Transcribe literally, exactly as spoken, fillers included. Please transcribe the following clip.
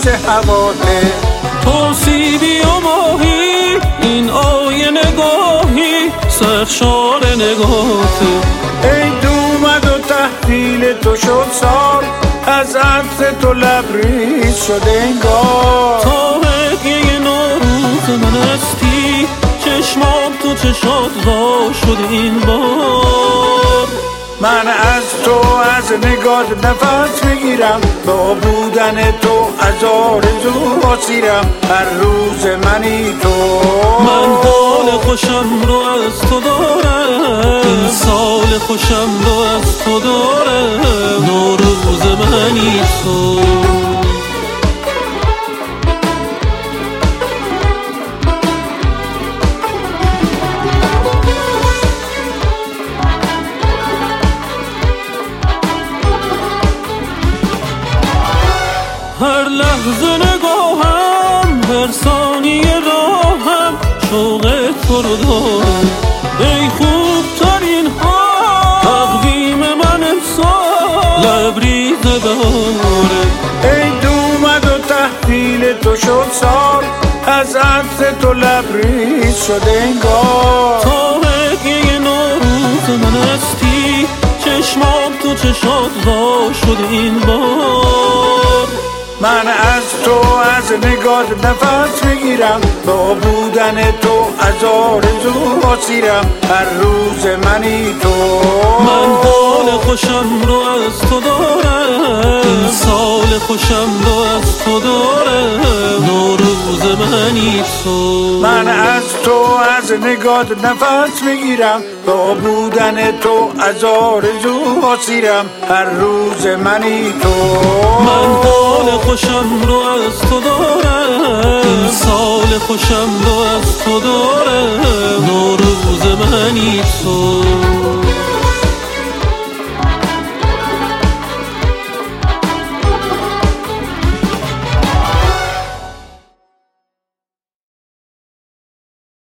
پشت هواته. تو سیبی و ماهی این آیه نگاهی سرشار نگاهته. ای دومد و تحویل تو شد سال از عطر تو لبریز شده انگار. تا هدیه نوروز من هستی چشمام تو چشات وا شد این بار. من از تو از نگات نفس میگیرم با بودن تو از آرزو اسیرم هر روز منی تو. من حال خوشم رو از تو دارم این سال خوشم رو از تو دارم نوروز منی تو. هر لحظه نگاهم هر ثانیه راهم شوق تو رو دارم. ای خوب ترین ها تقویم من امسال لبریز بهاره. ای دومد و تحویل تو شد سال از عطر تو لبریز شده انگار. تا هدیه نوروز من هستی چشمام تو چشات وا شد این بار. من از تو از نگات نفس میگیرم با بودن تو از آرزو اسیرم هر روز منی تو. من حال خوشم رو از تو دارم این سال خوشم رو از تو دارم نوروز منی تو. من از تو از نگات نفس میگیرم با بودن تو از آرزو اسیرم هر روز منی تو. من حال خوشم رو از تو دارم این سال خوشم رو از تو دارم نوروز منی تو.